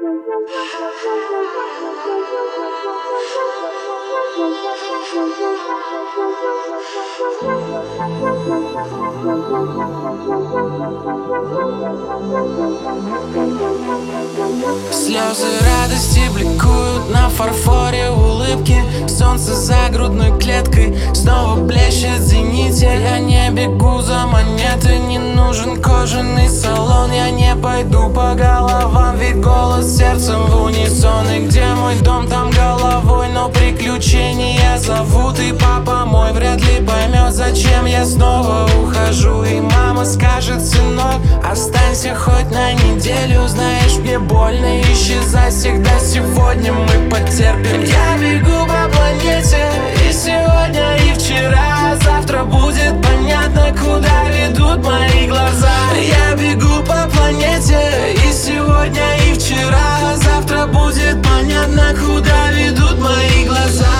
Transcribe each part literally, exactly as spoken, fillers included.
Слезы радости бликуют на фарфоре улыбки. Солнце за грудной клеткой снова блещет в зените. Я не бегу за монеты, не нужен кожаный салон. Я не пойду по головам, ведь голос сердцем в унисон. И где мой дом, там головой, но приключения зовут. И папа мой вряд ли поймет, зачем я снова ухожу. И мама скажет: сынок, останься хоть на неделю. Знаешь, мне больно исчезать всегда, сегодня мы потерпим. Я бегу по планете, и сегодня, и вчера. Завтра будет понятно, куда ведут мои глаза. Я бегу по планете, и сегодня, и вчера. Завтра будет понятно, куда ведут мои глаза.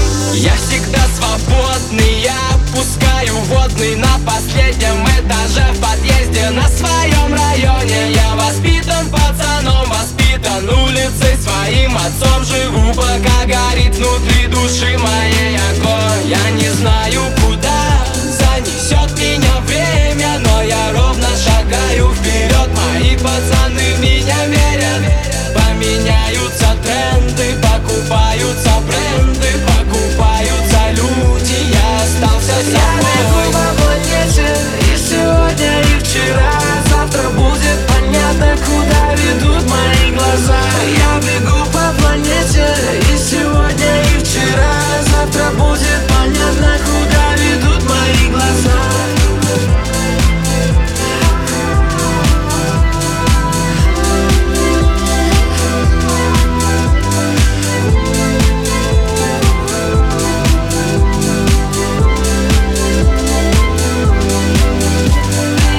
Я всегда свободный, я пускаю водный на последнем этаже в подъезде на своем районе. Я воспитан пацаном, воспитан улицей, своим отцом живу, пока горит внутри души моей огонь. Я не знаю, куда занесет меня время, но я ровно шагаю вперед. Мои пацаны в меня верят. Поменяются тренды, покупаются бренды, покупаются люди. Я остался собой. Я бегу по планете, и сегодня, и вчера. Завтра будет понятно, куда ведут мои глаза. Я бегу по планете, и сегодня, и вчера. Завтра будет понятно, куда ведут мои глаза.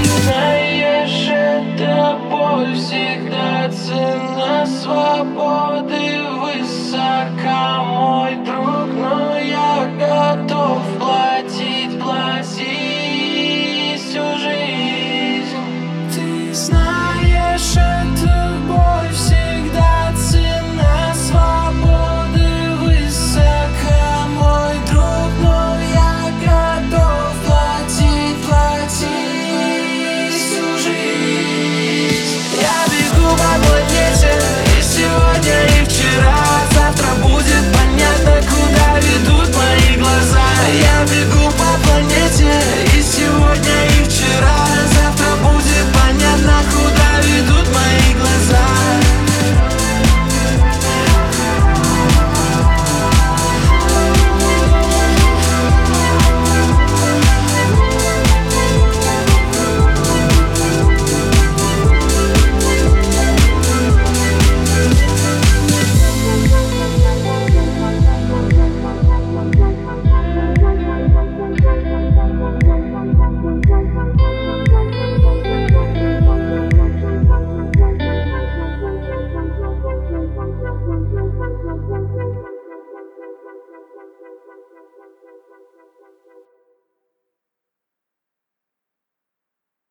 Всегда цена свободы.